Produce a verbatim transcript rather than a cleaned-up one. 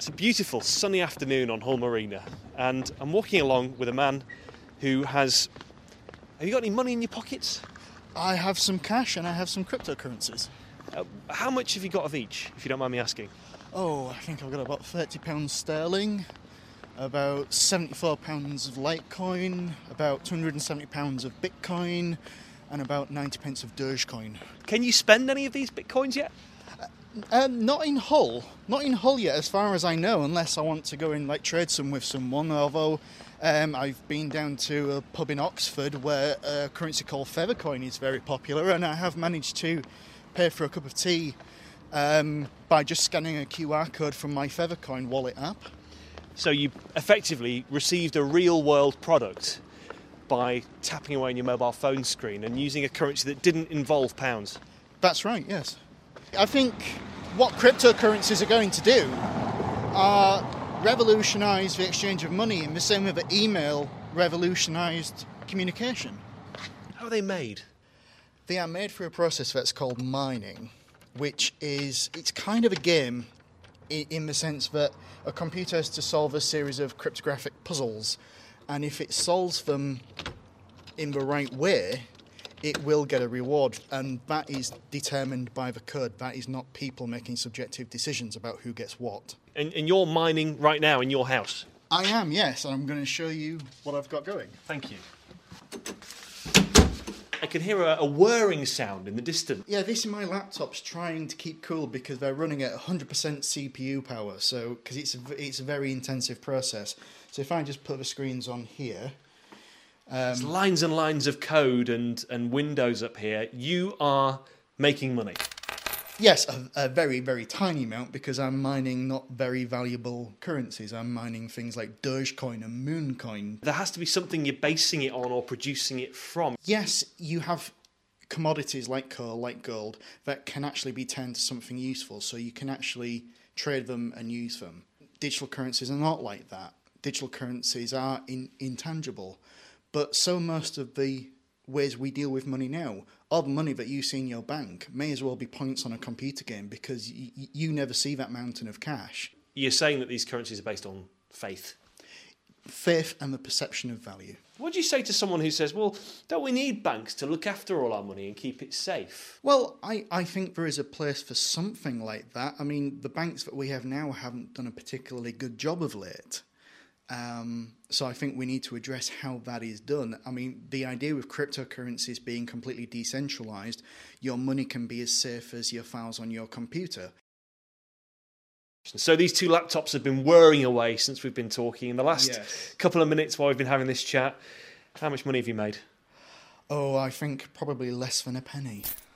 It's a beautiful sunny afternoon on Hull Marina, and I'm walking along with a man who has... Have you got any money in your pockets? I have some cash and I have some cryptocurrencies. Uh, how much have you got of each, if you don't mind me asking? Oh, I think I've got about thirty pounds sterling, about seventy-four pounds of Litecoin, about two hundred seventy pounds of Bitcoin, and about ninety pence of Dogecoin. Can you spend any of these Bitcoins yet? Um, not in Hull, not in Hull yet, as far as I know, unless I want to go and like trade some with someone. Although um, I've been down to a pub in Oxford where a currency called Feathercoin is very popular, and I have managed to pay for a cup of tea um, by just scanning a Q R code from my Feathercoin wallet app. So you effectively received a real-world product by tapping away on your mobile phone screen and using a currency that didn't involve pounds. That's right, yes. I think what cryptocurrencies are going to do are revolutionise the exchange of money in the same way that email revolutionised communication. How are they made? They are made through a process that's called mining, which is, it's kind of a game in, in the sense that a computer has to solve a series of cryptographic puzzles, and if it solves them in the right way, it will get a reward, and that is determined by the code. That is not people making subjective decisions about who gets what. And, and you're mining right now in your house? I am, yes, and I'm going to show you what I've got going. Thank you. I can hear a, a whirring sound in the distance. Yeah, this is my laptop's trying to keep cool because they're running at one hundred percent C P U power, so because it's a, it's a very intensive process. So if I just put the screens on here... Um, There's lines and lines of code and, and windows up here. You are making money. Yes, a, a very, very tiny amount because I'm mining not very valuable currencies. I'm mining things like Dogecoin and Mooncoin. There has to be something you're basing it on or producing it from. Yes, you have commodities like coal, like gold, that can actually be turned to something useful, so you can actually trade them and use them. Digital currencies are not like that. Digital currencies are in, intangible. But so most of the ways we deal with money now, all the money that you see in your bank may as well be points on a computer game because y- you never see that mountain of cash. You're saying that these currencies are based on faith? Faith and the perception of value. What do you say to someone who says, well, don't we need banks to look after all our money and keep it safe? Well, I, I think there is a place for something like that. I mean, the banks that we have now haven't done a particularly good job of late. Um, so I think we need to address how that is done. I mean, the idea with cryptocurrencies being completely decentralized, your money can be as safe as your files on your computer. So these two laptops have been whirring away since we've been talking. In the last Yes. couple of minutes while we've been having this chat, how much money have you made? Oh, I think probably less than a penny.